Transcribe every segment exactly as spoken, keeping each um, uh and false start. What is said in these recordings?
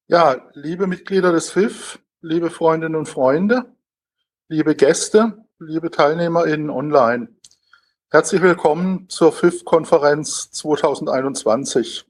Ja, liebe Mitglieder des F I F, liebe Freundinnen und Freunde, liebe Gäste, liebe TeilnehmerInnen online. Herzlich willkommen zur F I F-Konferenz zweitausendeinundzwanzig.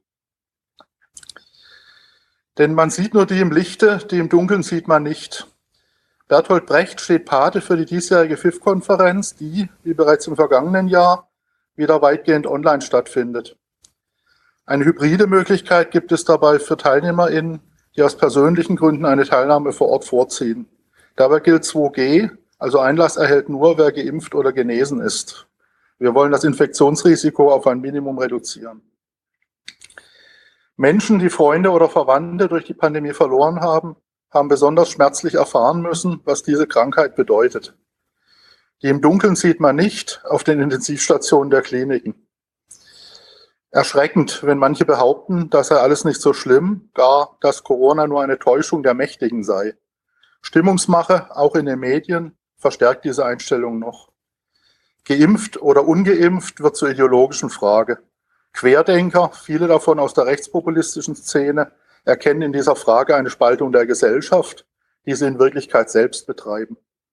Denn man sieht nur die im Lichte, die im Dunkeln sieht man nicht. Bertolt Brecht steht Pate für die diesjährige F I F-Konferenz, die, wie bereits im vergangenen Jahr, wieder weitgehend online stattfindet. Eine hybride Möglichkeit gibt es dabei für TeilnehmerInnen, die aus persönlichen Gründen eine Teilnahme vor Ort vorziehen. Dabei gilt zwei G, also Einlass erhält nur, wer geimpft oder genesen ist. Wir wollen das Infektionsrisiko auf ein Minimum reduzieren. Menschen, die Freunde oder Verwandte durch die Pandemie verloren haben, haben besonders schmerzlich erfahren müssen, was diese Krankheit bedeutet. Die im Dunkeln sieht man nicht auf den Intensivstationen der Kliniken. Erschreckend, wenn manche behaupten, das sei alles nicht so schlimm, gar dass Corona nur eine Täuschung der Mächtigen sei. Stimmungsmache, auch in den Medien, verstärkt diese Einstellung noch. Geimpft oder ungeimpft wird zur ideologischen Frage. Querdenker, viele davon aus der rechtspopulistischen Szene, erkennen in dieser Frage eine Spaltung der Gesellschaft, die sie in Wirklichkeit selbst betreiben.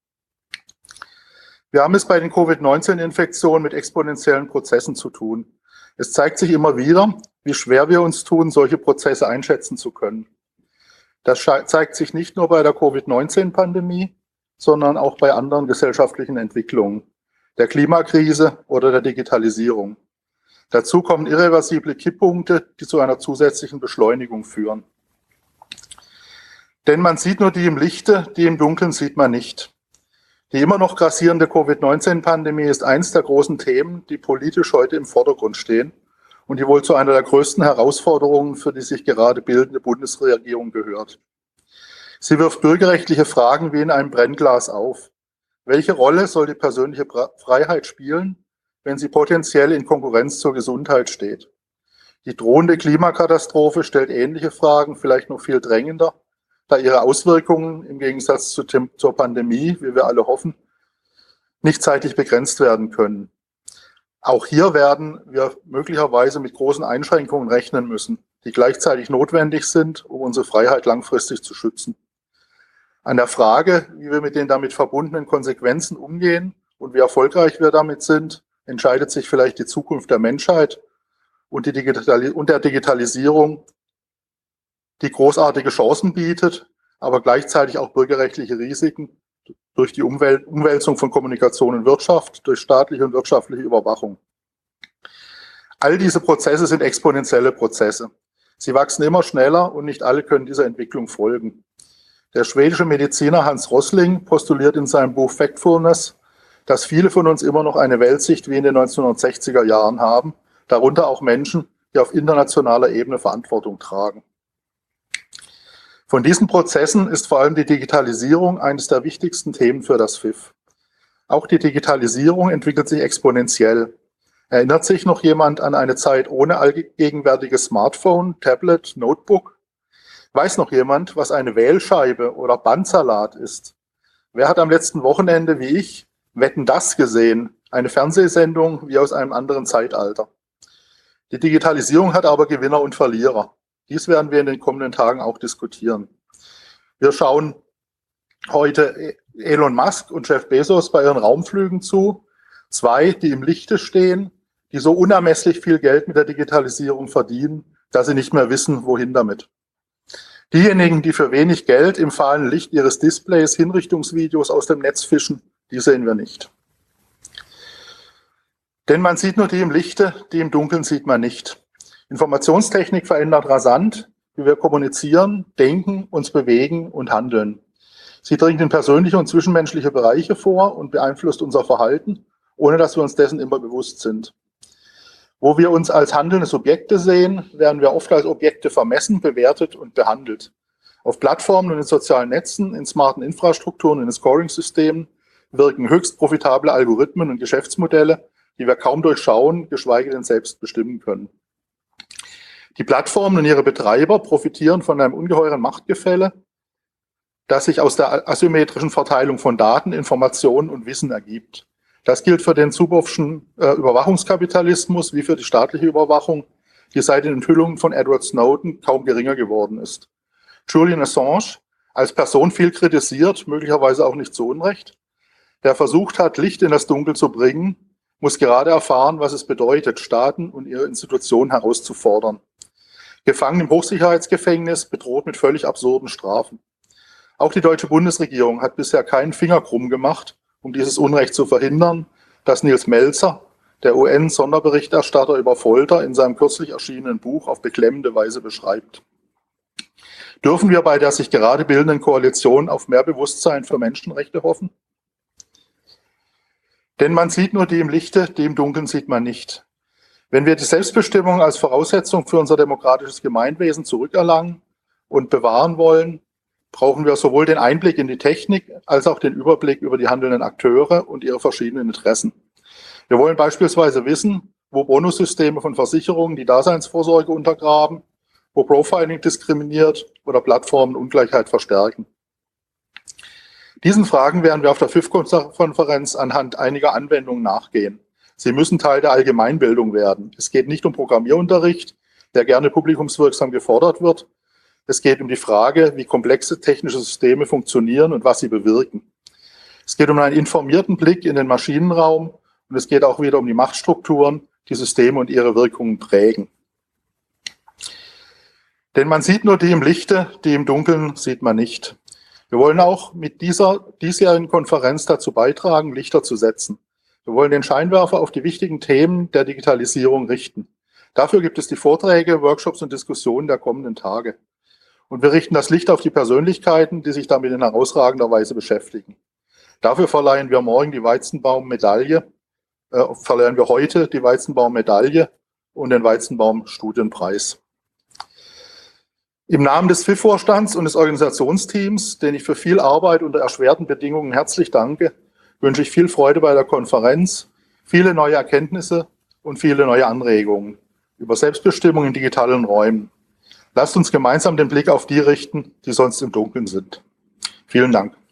Wir haben es bei den Covid neunzehn Infektionen mit exponentiellen Prozessen zu tun. Es zeigt sich immer wieder, wie schwer wir uns tun, solche Prozesse einschätzen zu können. Das zeigt sich nicht nur bei der Covid neunzehn Pandemie, sondern auch bei anderen gesellschaftlichen Entwicklungen, der Klimakrise oder der Digitalisierung. Dazu kommen irreversible Kipppunkte, die zu einer zusätzlichen Beschleunigung führen. Denn man sieht nur die im Lichte, die im Dunkeln sieht man nicht. Die immer noch grassierende Covid neunzehn Pandemie ist eines der großen Themen, die politisch heute im Vordergrund stehen und die wohl zu einer der größten Herausforderungen für die sich gerade bildende Bundesregierung gehört. Sie wirft bürgerrechtliche Fragen wie in einem Brennglas auf. Welche Rolle soll die persönliche Freiheit spielen, wenn sie potenziell in Konkurrenz zur Gesundheit steht? Die drohende Klimakatastrophe stellt ähnliche Fragen, vielleicht noch viel drängender, da ihre Auswirkungen im Gegensatz zu, zur Pandemie, wie wir alle hoffen, nicht zeitlich begrenzt werden können. Auch hier werden wir möglicherweise mit großen Einschränkungen rechnen müssen, die gleichzeitig notwendig sind, um unsere Freiheit langfristig zu schützen. An der Frage, wie wir mit den damit verbundenen Konsequenzen umgehen und wie erfolgreich wir damit sind, entscheidet sich vielleicht die Zukunft der Menschheit und, die Digitali- und der Digitalisierung, die großartige Chancen bietet, aber gleichzeitig auch bürgerrechtliche Risiken durch die Umwäl- Umwälzung von Kommunikation und Wirtschaft, durch staatliche und wirtschaftliche Überwachung. All diese Prozesse sind exponentielle Prozesse. Sie wachsen immer schneller und nicht alle können dieser Entwicklung folgen. Der schwedische Mediziner Hans Rosling postuliert in seinem Buch Factfulness, dass viele von uns immer noch eine Weltsicht wie in den neunzehnhundertsechziger Jahren haben, darunter auch Menschen, die auf internationaler Ebene Verantwortung tragen. Von diesen Prozessen ist vor allem die Digitalisierung eines der wichtigsten Themen für das F I F. Auch die Digitalisierung entwickelt sich exponentiell. Erinnert sich noch jemand an eine Zeit ohne allgegenwärtiges Smartphone, Tablet, Notebook? Weiß noch jemand, was eine Wählscheibe oder Bandsalat ist? Wer hat am letzten Wochenende, wie ich, Wetten, das gesehen? Eine Fernsehsendung wie aus einem anderen Zeitalter. Die Digitalisierung hat aber Gewinner und Verlierer. Dies werden wir in den kommenden Tagen auch diskutieren. Wir schauen heute Elon Musk und Jeff Bezos bei ihren Raumflügen zu. Zwei, die im Lichte stehen, die so unermesslich viel Geld mit der Digitalisierung verdienen, dass sie nicht mehr wissen, wohin damit. Diejenigen, die für wenig Geld im fahlen Licht ihres Displays Hinrichtungsvideos aus dem Netz fischen, die sehen wir nicht. Denn man sieht nur die im Lichte, die im Dunkeln sieht man nicht. Informationstechnik verändert rasant, wie wir kommunizieren, denken, uns bewegen und handeln. Sie dringt in persönliche und zwischenmenschliche Bereiche vor und beeinflusst unser Verhalten, ohne dass wir uns dessen immer bewusst sind. Wo wir uns als handelnde Subjekte sehen, werden wir oft als Objekte vermessen, bewertet und behandelt. Auf Plattformen und in sozialen Netzen, in smarten Infrastrukturen und in Scoring-Systemen wirken höchst profitable Algorithmen und Geschäftsmodelle, die wir kaum durchschauen, geschweige denn selbst bestimmen können. Die Plattformen und ihre Betreiber profitieren von einem ungeheuren Machtgefälle, das sich aus der asymmetrischen Verteilung von Daten, Informationen und Wissen ergibt. Das gilt für den Zuboffschen äh, Überwachungskapitalismus wie für die staatliche Überwachung, die seit den Enthüllungen von Edward Snowden kaum geringer geworden ist. Julian Assange, als Person viel kritisiert, möglicherweise auch nicht zu Unrecht, der versucht hat, Licht in das Dunkel zu bringen, muss gerade erfahren, was es bedeutet, Staaten und ihre Institutionen herauszufordern. Gefangen im Hochsicherheitsgefängnis, bedroht mit völlig absurden Strafen. Auch die deutsche Bundesregierung hat bisher keinen Finger krumm gemacht, um dieses Unrecht zu verhindern, das Nils Melzer, der U N-Sonderberichterstatter über Folter, in seinem kürzlich erschienenen Buch auf beklemmende Weise beschreibt. Dürfen wir bei der sich gerade bildenden Koalition auf mehr Bewusstsein für Menschenrechte hoffen? Denn man sieht nur die im Lichte, die im Dunkeln sieht man nicht. Wenn wir die Selbstbestimmung als Voraussetzung für unser demokratisches Gemeinwesen zurückerlangen und bewahren wollen, brauchen wir sowohl den Einblick in die Technik als auch den Überblick über die handelnden Akteure und ihre verschiedenen Interessen. Wir wollen beispielsweise wissen, wo Bonussysteme von Versicherungen die Daseinsvorsorge untergraben, wo Profiling diskriminiert oder Plattformen Ungleichheit verstärken. Diesen Fragen werden wir auf der F I F-Konferenz anhand einiger Anwendungen nachgehen. Sie müssen Teil der Allgemeinbildung werden. Es geht nicht um Programmierunterricht, der gerne publikumswirksam gefordert wird. Es geht um die Frage, wie komplexe technische Systeme funktionieren und was sie bewirken. Es geht um einen informierten Blick in den Maschinenraum und es geht auch wieder um die Machtstrukturen, die Systeme und ihre Wirkungen prägen. Denn man sieht nur die im Lichte, die im Dunkeln sieht man nicht. Wir wollen auch mit dieser diesjährigen Konferenz dazu beitragen, Lichter zu setzen. Wir wollen den Scheinwerfer auf die wichtigen Themen der Digitalisierung richten. Dafür gibt es die Vorträge, Workshops und Diskussionen der kommenden Tage. Und wir richten das Licht auf die Persönlichkeiten, die sich damit in herausragender Weise beschäftigen. Dafür verleihen wir morgen die Weizenbaum-Medaille, äh, verleihen wir heute die Weizenbaum-Medaille und den Weizenbaum-Studienpreis. Im Namen des F I F-Vorstands und des Organisationsteams, denen ich für viel Arbeit unter erschwerten Bedingungen herzlich danke, wünsche ich viel Freude bei der Konferenz, viele neue Erkenntnisse und viele neue Anregungen über Selbstbestimmung in digitalen Räumen. Lasst uns gemeinsam den Blick auf die richten, die sonst im Dunkeln sind. Vielen Dank.